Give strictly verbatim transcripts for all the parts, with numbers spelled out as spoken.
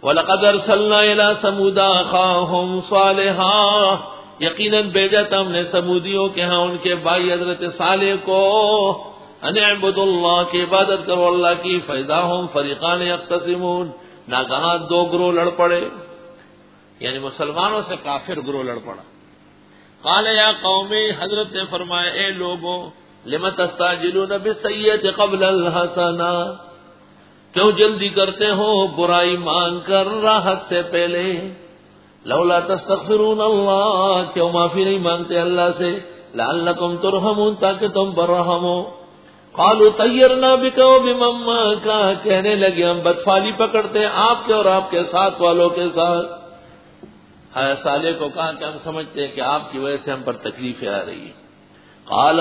وَلَقَدْ أَرْسَلْنَا إِلَىٰ ثَمُودَ أَخَاهُمْ صَالِحًا، یقیناً بھیجا تھا ہم نے سمودیوں کے ہاں ان کے بھائی حضرت صالح کو، ان اعبدوا اللہ کی عبادت کرو اللہ کی، فَإِذَا هُمْ فَرِيقَانِ يَخْتَصِمُونَ، ناگہاں دو گروہ لڑ پڑے، یعنی مسلمانوں سے کافر گروہ لڑ پڑا۔ قال یا قوم، حضرت نے فرمایا اے لوگوں، لم تستعجلون بالسیئۃ قبل الحسنہ، کیوں جلدی کرتے ہو برائی مانگ کر راحت سے پہلے؟ لولا تستغفرون اللہ، کیوں معافی نہیں مانگتے اللہ سے؟ لعلکم ترحمون، تاکہ تم پر رحم ہو۔ قالوا طیرنا بک وبمن معک، کہنے لگے ہم بدفالی پکڑتے ہیں آپ کے اور آپ کے ساتھ والوں کے ساتھ۔ ہے صالح کو کہا کہ ہم سمجھتے ہیں کہ آپ کی وجہ سے ہم پر تکلیفیں آ رہی ہیں۔ قال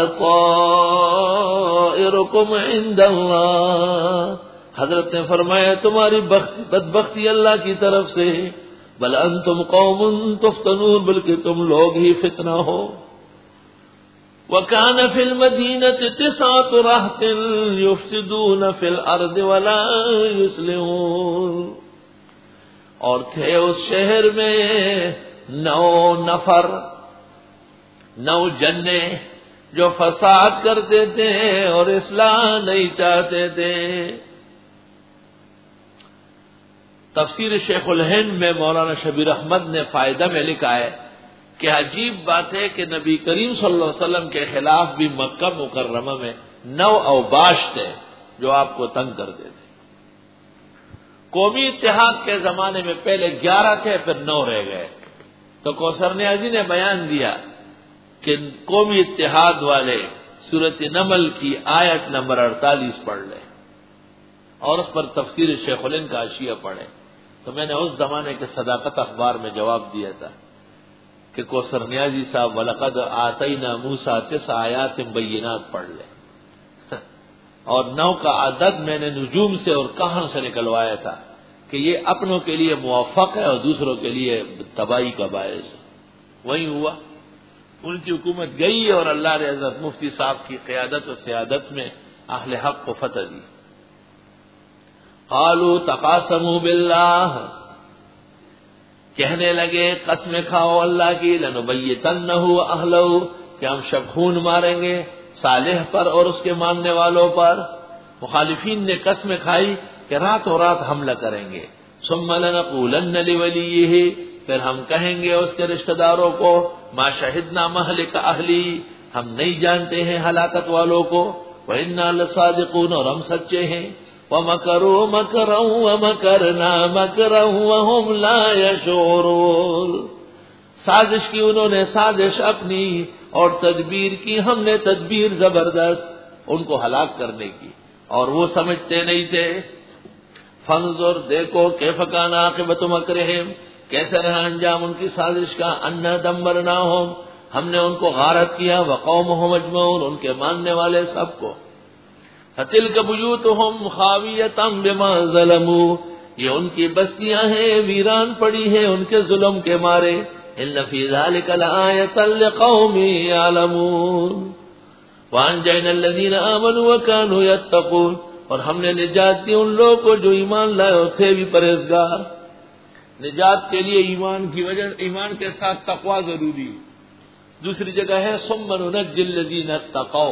طائرکم عند اللہ، حضرت نے فرمایا تمہاری بدبختی اللہ کی طرف سے، بل انتم قوم تفتنون، بلکہ تم لوگ ہی فتنہ ہو۔ وَكَانَ فِي الْمَدِينَةِ تِسْعَةُ رَهْطٍ يُفْسِدُونَ فِي الْأَرْضِ وَلَا يُصْلِحُونَ، اور تھے اس شہر میں نو نفر، نو جنے جو فساد کرتے تھے اور اصلاح نہیں چاہتے تھے۔ تفسیر شیخ الہند میں مولانا شبیر احمد نے فائدہ میں لکھا ہے کہ عجیب بات ہے کہ نبی کریم صلی اللہ علیہ وسلم کے خلاف بھی مکہ مکرمہ میں نو اوباش تھے جو آپ کو تنگ کرتے تھے۔ قومی اتحاد کے زمانے میں پہلے گیارہ تھے، پھر نو رہ گئے، تو کوثر نیازی نے بیان دیا کہ قومی اتحاد والے سورۃ نمل کی آیت نمبر اڑتالیس پڑھ لیں اور اس پر تفسیر شیخ الہند کا حاشیہ پڑھیں۔ تو میں نے اس زمانے کے صداقت اخبار میں جواب دیا تھا کہ کوثر نیازی صاحب وَلَقَدْ آتَيْنَا مُوسَىٰ تِسْعَ آیَاتٍ بَيِّنَاتٍ پڑھ لیں، اور نو کا عدد میں نے نجوم سے اور کہاں سے نکلوایا تھا کہ یہ اپنوں کے لیے موفق ہے اور دوسروں کے لیے تباہی کا باعث ہے۔ وہی ہوا، ان کی حکومت گئی اور اللہ نے حضرت مفتی صاحب کی قیادت و سیادت میں اہل حق کو فتح دی۔ قالوا تقاسموا باللہ، کہنے لگے قسمیں کھاؤ اللہ کی، لنبیتنہ اہلہ، کہ ہم شب خون ماریں گے صالح پر اور اس کے ماننے والوں پر۔ مخالفین نے قسمیں کھائی کہ راتوں رات حملہ کریں گے۔ ثم لنقولن لولیہ، پھر ہم کہیں گے اس کے رشتہ داروں کو، ما شہدنا مہلک اہلی، ہم نہیں جانتے ہیں ہلاکت والوں کو، وَإِنَّا لَصَادِقُونَ، اور ہم سچے ہیں۔ وَمَكَرُوا مَكْرًا وَمَكَرْنَا مَكْرًا وَهُمْ لَا يَشْعُرُونَ، سازش کی انہوں نے سازش اپنی اور تدبیر کی ہم نے تدبیر زبردست ان کو ہلاک کرنے کی، اور وہ سمجھتے نہیں تھے۔ فانظر، دیکھو، کیف کان عاقبۃ مکرہم، کیسے رہا انجام ان کی سازش کا، انا دمرناہم، ہم نے ان کو غارت کیا، وقومہم اجمعون، ان کے ماننے والے سب کو۔ فتلک بیوتہم خاویۃ بما ظلموا، یہ ان کی بستیاں ہیں ویران پڑی ہیں ان کے ظلم کے مارے۔ ان فی ذلک لآیۃ لقوم یعلمون، وانجینا الذین آمنوا وکانوا یتقون، اور ہم نے نجات دی ان لوگوں کو جو ایمان لائے اور تھے بھی پرہیزگار۔ نجات کے لیے ایمان کی وجہ، ایمان کے ساتھ تقوی ضروری۔ دوسری جگہ ہے ثم ننجی الذین اتقوا،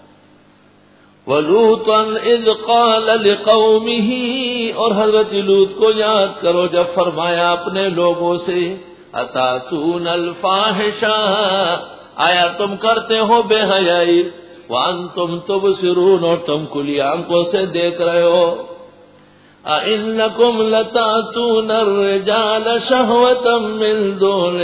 وَلُوطًا اِذْ قَالَ لِقَوْمِهِ، اور حضرت لوط کو یاد کرو جب فرمایا اپنے لوگوں سے، اَتَأْتُونَ الْفَاحِشَةَ، آیا تم کرتے ہو بے حیائی، وَأَنْتُمْ تُبْصِرُونَ، اور تم کھلی آنکھوں سے دیکھ رہے ہو۔ أَإِنَّكُمْ لَتَأْتُونَ الرِّجَالَ شَهْوَةً مِّن دُونِ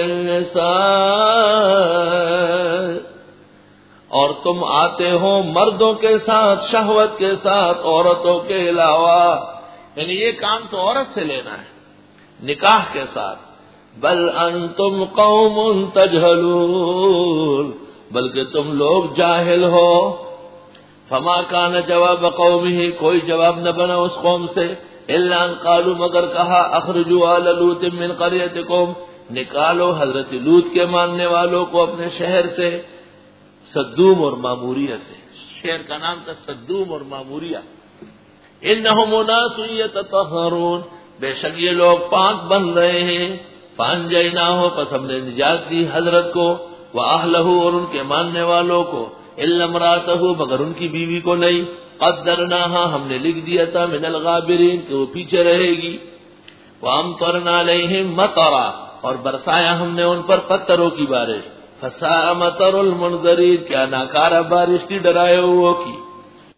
النِّسَاءِ، اور تم آتے ہو مردوں کے ساتھ شہوت کے ساتھ عورتوں کے علاوہ، یعنی یہ کام تو عورت سے لینا ہے نکاح کے ساتھ۔ بل انتم قوم تجہلون، بلکہ تم لوگ جاہل ہو۔ فما کان جواب قومہ، کوئی جواب نہ بنا اس قوم سے، الا ان قالوا، مگر کہا، اخرجوا آل لوط من قریتکم، نکالو حضرت لوط کے ماننے والوں کو اپنے شہر سے، صدوم اور ماموریہ سے، شہر کا نام تھا صدوم اور ماموریہ۔ انہم اناس یتطہرون، بے شک یہ لوگ پاک بن رہے ہیں. فانجیناہ پس ہم نے نجات دی حضرت کو، واہلہ اور ان کے ماننے والوں کو، الا امراتہ مگر ان کی بیوی کو نہیں، قدرناہا ہم نے لکھ دیا تھا من الغابرین کہ وہ پیچھے رہے گی. وامطرنا علیہم مطرا اور برسایا ہم نے ان پر پتھروں کی بارش. فساء مطر المنذرین کیا ناکارہ بارش تھی ڈرائے ہوئے کی.